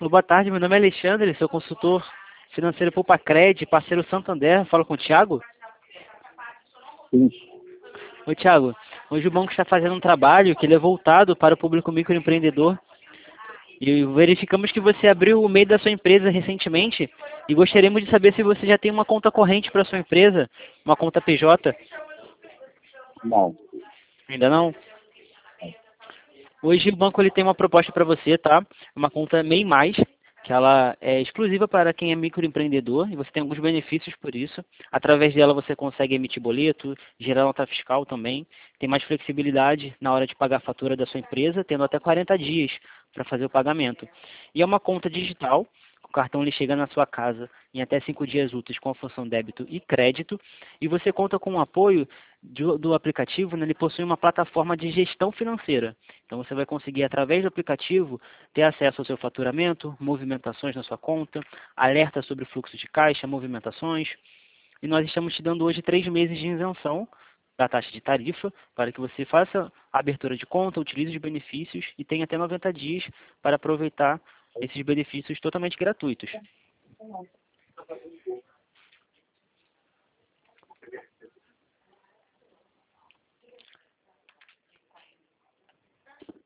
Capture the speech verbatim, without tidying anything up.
Boa tarde, meu nome é Alexandre, sou consultor financeiro Poupa-Cred, parceiro Santander. Falo com o Thiago. Sim. Oi, Thiago. Hoje o banco está fazendo um trabalho que ele é voltado para o público microempreendedor e verificamos que você abriu o meio da sua empresa recentemente e gostaríamos de saber se você já tem uma conta corrente para sua empresa, uma conta P J. Não. Ainda não? Hoje o banco ele tem uma proposta para você, tá? Uma conta M E I mais, que ela é exclusiva para quem é microempreendedor e você tem alguns benefícios por isso. Através dela você consegue emitir boleto, gerar nota fiscal também, tem mais flexibilidade na hora de pagar a fatura da sua empresa, tendo até quarenta dias para fazer o pagamento. E é uma conta digital, o cartão ele chega na sua casa em até cinco dias úteis com a função débito e crédito, e você conta com o apoio do, do aplicativo, né, ele possui uma plataforma de gestão financeira. Então você vai conseguir, através do aplicativo, ter acesso ao seu faturamento, movimentações na sua conta, alerta sobre fluxo de caixa, movimentações. E nós estamos te dando hoje três meses de isenção da taxa de tarifa para que você faça a abertura de conta, utilize os benefícios e tenha até noventa dias para aproveitar esses benefícios totalmente gratuitos.